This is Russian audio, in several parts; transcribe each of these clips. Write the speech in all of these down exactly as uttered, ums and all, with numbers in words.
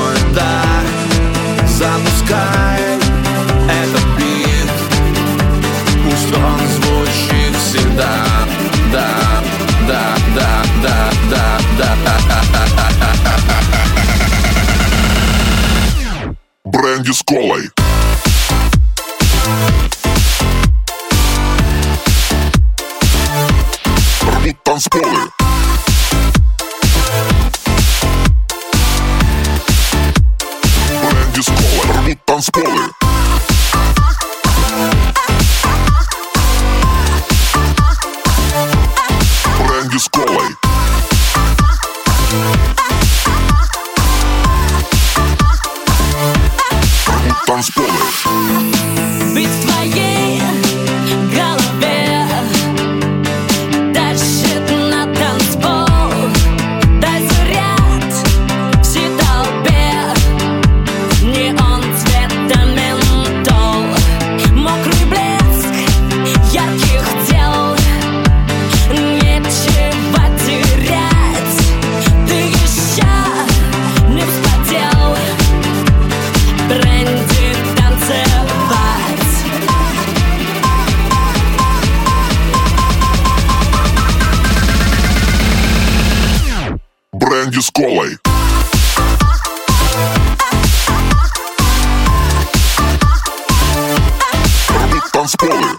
мной, да. Запускай этот бит, пусть он звучит всегда. Да, да, да, да, да, да. Бренди с колой. Рвут танцполы. Бренди с колой. Рвут танцполы. Бренди с колой. Рвут танцполы. Быть в твоей голове тащит на танцпол. Дай заряд всей толпе. Неон цвета ментол. Мокрый блеск ярких тел. Нечего терять. Ты еще не вспотел. Бренди танцевать. Бренди с колой. Рвут танцполы.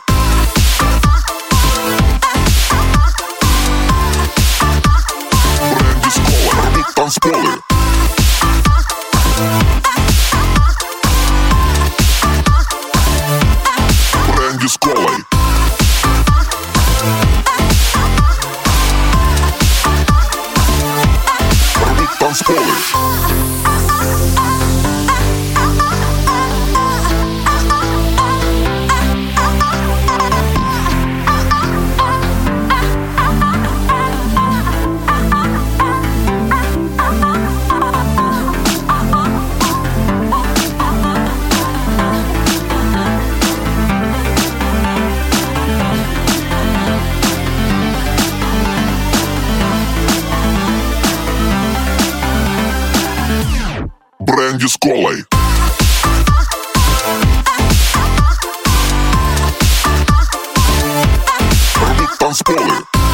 Бренди с колой. Рвут танцполы. Бренди с колой. Рвут танцполы. Бренди с колой. Рвут танцполы.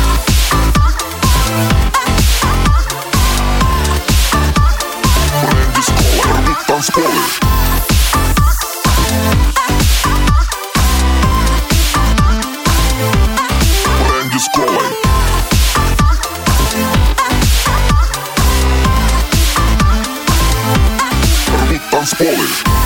Бренди с колой. Рвут танцполы. Бренди с колой. Рвут танцполы.